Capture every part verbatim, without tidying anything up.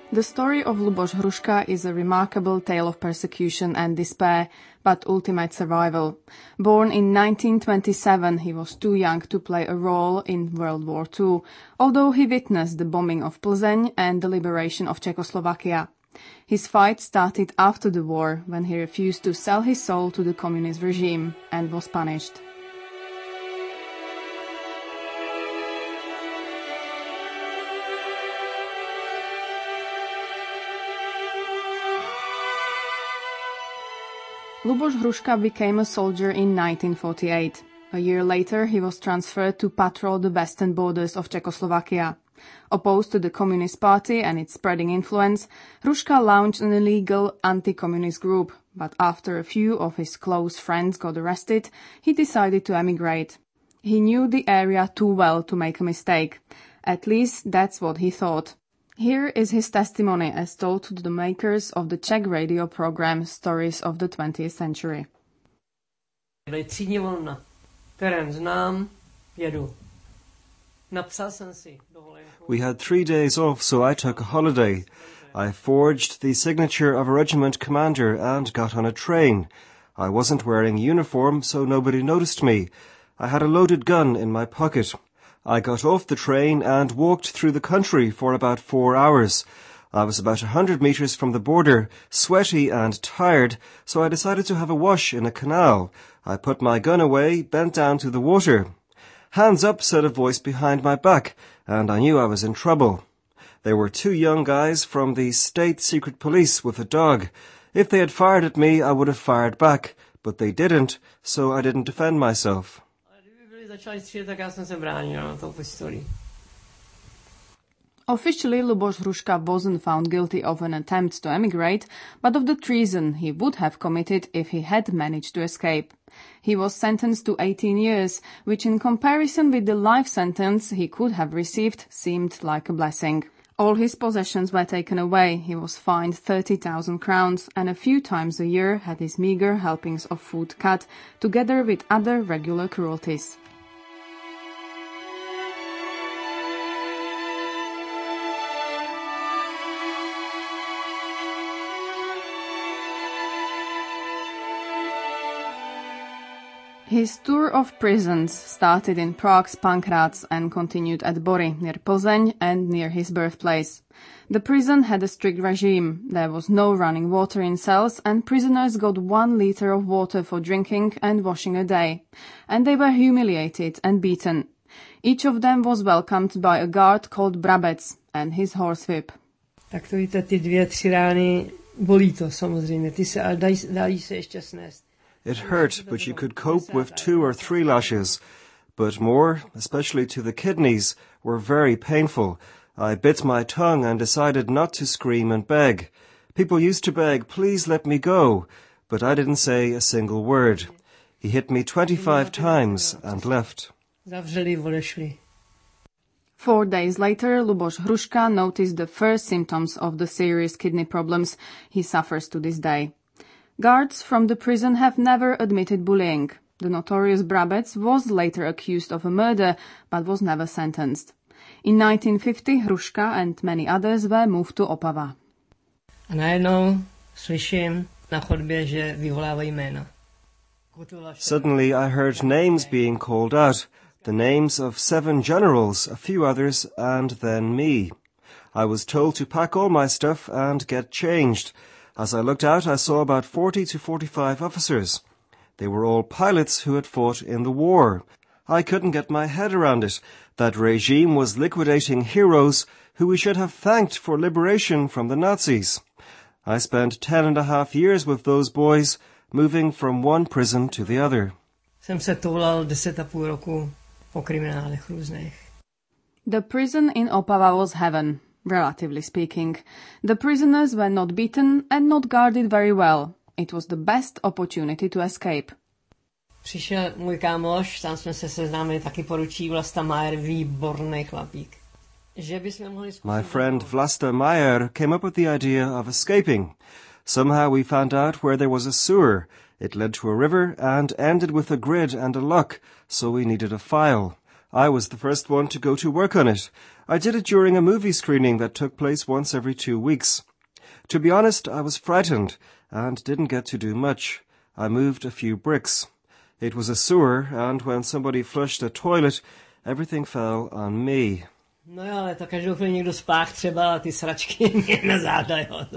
The story of Luboš Hruška is a remarkable tale of persecution and despair, but ultimate survival. Born in nineteen twenty-seven, he was too young to play a role in World War Two, although he witnessed the bombing of Plzeň and the liberation of Czechoslovakia. His fight started after the war, when he refused to sell his soul to the communist regime and was punished. Luboš Hruška became a soldier in nineteen forty-eight. A year later, he was transferred to patrol the western borders of Czechoslovakia. Opposed to the Communist Party and its spreading influence, Hruška launched an illegal anti-communist group, but after a few of his close friends got arrested, he decided to emigrate. He knew the area too well to make a mistake. At least that's what he thought. Here is his testimony as told to the makers of the Czech radio program Stories of the twentieth century. We had three days off, so I took a holiday. I forged the signature of a regiment commander and got on a train. I wasn't wearing uniform, so nobody noticed me. I had a loaded gun in my pocket. I got off the train and walked through the country for about four hours. I was about a hundred meters from the border, sweaty and tired, so I decided to have a wash in a canal. I put my gun away, bent down to the water. "Hands up," said a voice behind my back, and I knew I was in trouble. There were two young guys from the state secret police with a dog. If they had fired at me, I would have fired back, but they didn't, so I didn't defend myself. Officially, Luboš Hruška wasn't found guilty of an attempt to emigrate, but of the treason he would have committed if he had managed to escape. He was sentenced to eighteen years, which in comparison with the life sentence he could have received seemed like a blessing. All his possessions were taken away, he was fined thirty thousand crowns, and a few times a year had his meagre helpings of food cut, together with other regular cruelties. His tour of prisons started in Prague's Pankráč and continued at Bory, near Plzeň and near his birthplace. The prison had a strict regime. There was no running water in cells, and prisoners got one liter of water for drinking and washing a day. And they were humiliated and beaten. Each of them was welcomed by a guard called Brabec and his horsewhip. Tak to víte, ty dvě, tři rány, bolí to samozřejmě, ty se, ale dají, dají se ještě snést. It hurt, but you could cope with two or three lashes. But more, especially to the kidneys, were very painful. I bit my tongue and decided not to scream and beg. People used to beg, "Please let me go," but I didn't say a single word. He hit me twenty-five times and left. Four days later, Luboš Hruška noticed the first symptoms of the serious kidney problems he suffers to this day. Guards from the prison have never admitted bullying. The notorious Brabec was later accused of a murder, but was never sentenced. In nineteen fifty, Hruška and many others were moved to Opava. A najednou slyším na chodbě, že vyvolávají jména. Suddenly I heard names being called out, the names of seven generals, a few others, and then me. I was told to pack all my stuff and get changed. As I looked out, I saw about forty to forty-five officers. They were all pilots who had fought in the war. I couldn't get my head around it. That regime was liquidating heroes who we should have thanked for liberation from the Nazis. I spent ten and a half years with those boys, moving from one prison to the other. Jsem se toulal deset a půl roku po kriminálech různých. The prison in Opava was heaven. Relatively speaking. The prisoners were not beaten and not guarded very well. It was the best opportunity to escape. Přišel můj kámoš, tam jsme se seznámili, taky poručík Vlasta Majer, výborný chlapík. My friend Vlasta Majer came up with the idea of escaping. Somehow we found out where there was a sewer. It led to a river and ended with a grid and a lock, so we needed a file. I was the first one to go to work on it. I did it during a movie screening that took place once every two weeks. To be honest, I was frightened and didn't get to do much. I moved a few bricks. It was a sewer, and when somebody flushed a toilet, everything fell on me. No jo, ale to každou chvíli někdo spách třeba ty sračky mě na záda, jo.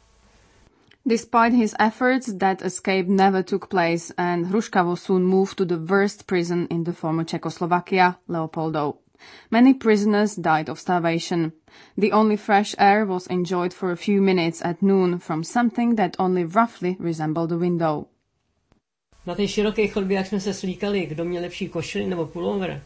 Despite his efforts, that escape never took place, and Hruška was soon moved to the worst prison in the former Czechoslovakia, Leopoldo. Many prisoners died of starvation. The only fresh air was enjoyed for a few minutes at noon from something that only roughly resembled a window. Na té široké chodbě, jak jsme se slíkali, kdo měl lepší košili nebo pullover.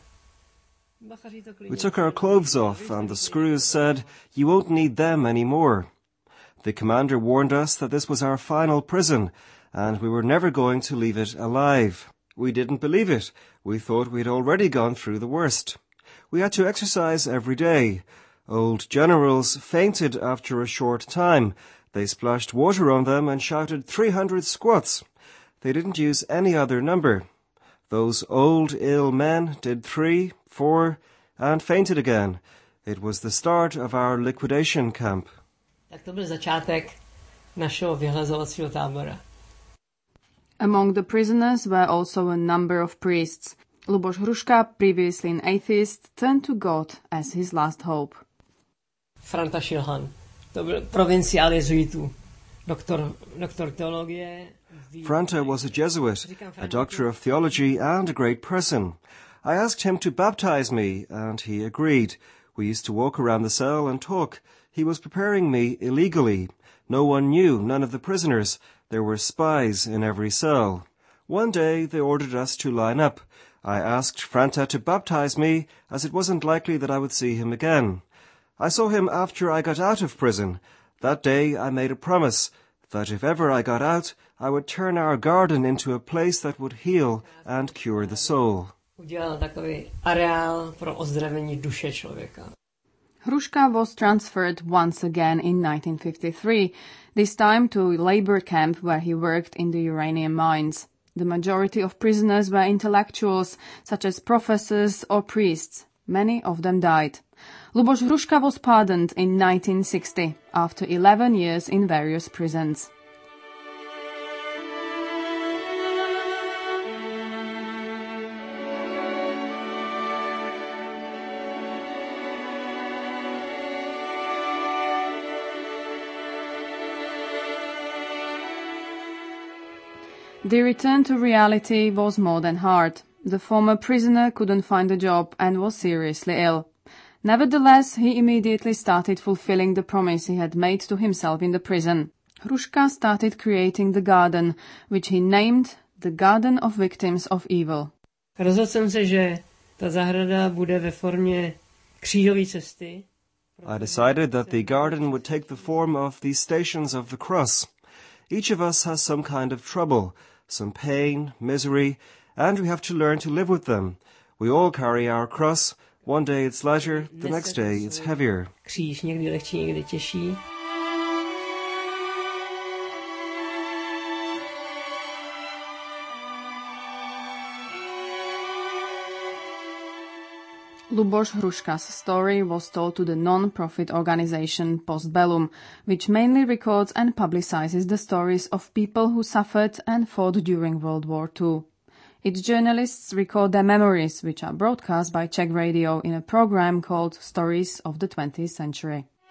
We took our clothes off, and the screws said, "You won't need them anymore." The commander warned us that this was our final prison, and we were never going to leave it alive. We didn't believe it. We thought we'd already gone through the worst. We had to exercise every day. Old generals fainted after a short time. They splashed water on them and shouted three hundred squats. They didn't use any other number. Those old, ill men did three, four, and fainted again. It was the start of our liquidation camp. Tak to byl začátek našeho vyhlazovacího tábora. Among the prisoners were also a number of priests. Luboš Hruška, previously an atheist, turned to God as his last hope. Franta Šilhan, to byl provinciál jezuitů, doktor, doktor teologie. Franta was a Jesuit, a doctor of theology and a great person. I asked him to baptize me, and he agreed. We used to walk around the cell and talk. He was preparing me illegally. No one knew, none of the prisoners. There were spies in every cell. One day they ordered us to line up. I asked Franta to baptize me, as it wasn't likely that I would see him again. I saw him after I got out of prison. That day I made a promise that if ever I got out, I would turn our garden into a place that would heal and cure the soul. Udělal takový areál pro ozdravení duše člověka. Hruška was transferred once again in nineteen fifty-three, this time to a labor camp where he worked in the uranium mines. The majority of prisoners were intellectuals, such as professors or priests. Many of them died. Luboš Hruška was pardoned in nineteen sixty, after eleven years in various prisons. The return to reality was more than hard. The former prisoner couldn't find a job and was seriously ill. Nevertheless, he immediately started fulfilling the promise he had made to himself in the prison. Hruška started creating the garden, which he named the Garden of Victims of Evil. Rozhodl jsem se, že ta zahrada bude ve formě křížové cesty. I decided that the garden would take the form of the Stations of the Cross. Each of us has some kind of trouble, some pain, misery, and we have to learn to live with them. We all carry our cross. One day it's lighter, the next day it's heavier. Kříž někdy lehčí, někdy těžší. Luboš Hruška's story was told to the non-profit organization Postbellum, which mainly records and publicizes the stories of people who suffered and fought during World War Two. Its journalists record their memories, which are broadcast by Czech Radio in a program called Stories of the twentieth century.